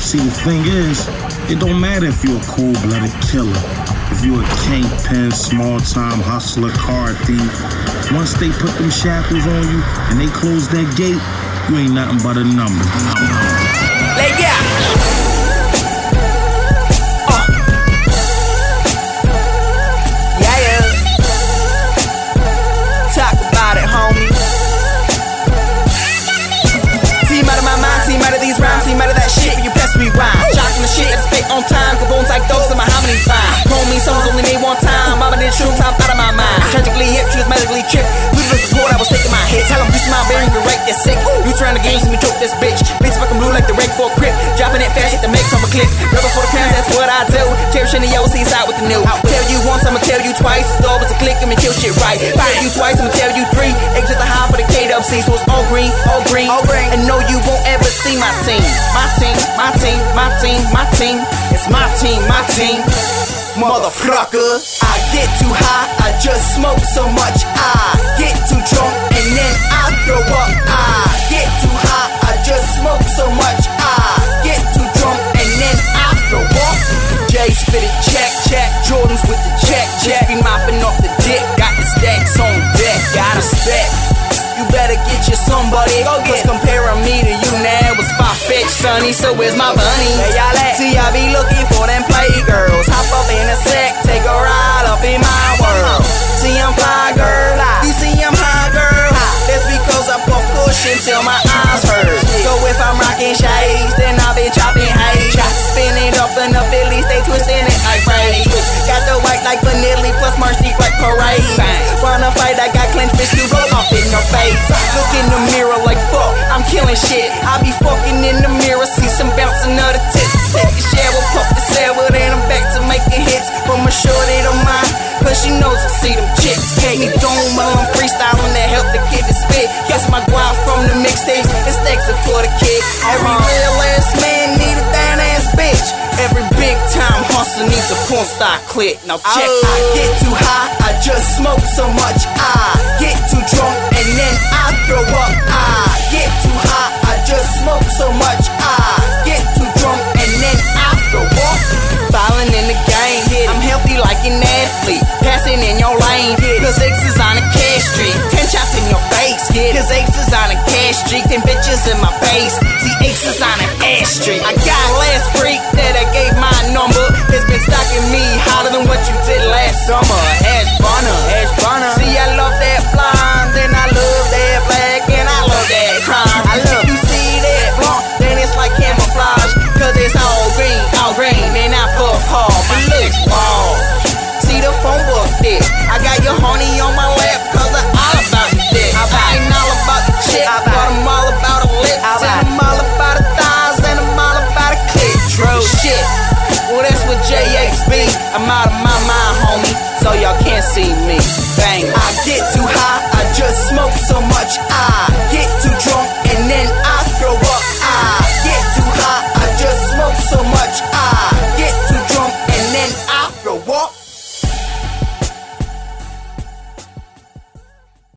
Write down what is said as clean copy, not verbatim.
See, the thing is, it don't matter if you're a cold-blooded killer, if you're a kingpin, small-time hustler, car thief. Once they put them shackles on you and they close that gate, you ain't nothing but a number. Let go. Yeah. Talk about it, homie. Team out of my mind, team out of these rhymes, team out of that shit when you press rewind. Shocking the shit, that's spit on time, kaboom like those in my homony's fine. Homie, someone's only made one time, mama did true time out of my mind. Tragically hip, she was magically tripped. Losing support, I was taking my hits. Tell them you smile, bearing the right, that's sick. You trying to game, see me choke this bitch. Bitch fucking blue like the red for a grip. Dropping it fast, hit the mix, I'm a clip. Rebel for the crowns, that's what I do. Cherishing the yellow seas out with the new. Tell you once, I'ma tell you twice. The door was a click, I'ma kill shit right. Fire you twice, I'ma tell you three. Exit the high for the KWC, so it's all green, all green, all green. And no, you won't ever see my team. My team, my team, my team, my team. It's my team, my team. Motherfucker, I get too high, I just smoke so much. I get too drunk and then I throw up. I get too high, I just smoke so much. I get too drunk and then I throw up. Jay's fitted check, Jordans with the check. Be mopping off the dick, got the stacks on deck. Got a spec, you better get you somebody. Cause comparing me to you now was far-fetched, sonny. So where's my bunny? Where y'all at? See, I be looking for them playgirls. Hop up in a sec, take a ride up in my world. See, I'm fly, girl. You see, I'm high, girl. That's because I puff cushion till my eyes hurt. So if I'm rocking shades, then I'll be chopping hay. Spin it up in the Phillies, they twisting it like Brady. Got the white like vanilla plus mercy like parade. Wanna fight, I got clenched fist, you roll off in your face. Look in the mirror like fuck, I'm killing shit. I be fucking in the mirror, see some bouncing of the tits. Take a shower, pop the shower, then I'm back to making hits. From a shorty to mine, cause she knows I see them chicks. Keep me going while I'm freestyling to help the kid to spit. Guess my guap from the mixtapes, it stacks it for the kid. Every real ass man need a down ass bitch. Every big time hustler needs a porn star clip. Now check. I get too high, I just smoke so much. I get too drunk and then I throw up. I get too high, I just smoke so much. I get too drunk and then I throw up. Falling in the game, I'm healthy like an athlete. Passing in your lane, cause X is on a cash street. 10 shots in your face, cause X is on a cash street. 10 bitches in my face, see X is on an ass street. I got a last freak that I gave my number. It's been stalking me hotter than what you did last summer. Ash Bonner. See, I love that blonde, and I love that black, and I love that crime. I love you see that blunt, then it's like camouflage. Cause it's all green, and I puff hard. My legs wall. See the phone book thick. I got your honey on my lap, cause I'm all about the dick. I ain't all about the chick, but I'm all about the lips. And I'm all about the thighs, and I'm all about the clip. True shit. Well, that's what JXB. I'm out of my mind, homie, so y'all can't see me. Bang. I get too high, I just smoke so much. I